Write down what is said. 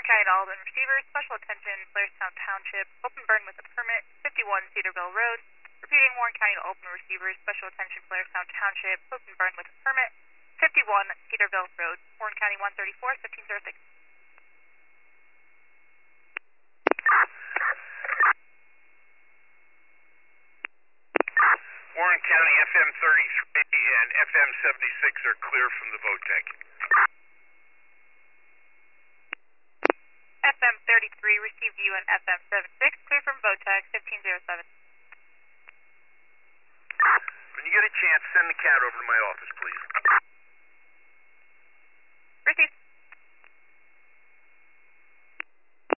County to Alden receivers, special attention, Blairstown Township, open burn with a permit, 51 Cedarville Road. Repeating, Warren County to Alden receivers, special attention, Blairstown Township, open burn with a permit, 51 Cedarville Road. Warren County 134, 1506. Warren County FM 33 and FM 76 are clear from the vote tank. FM 33 received you and FM 76, clear from VOTAG 1507. When you get a chance, send the cat over to my office, please.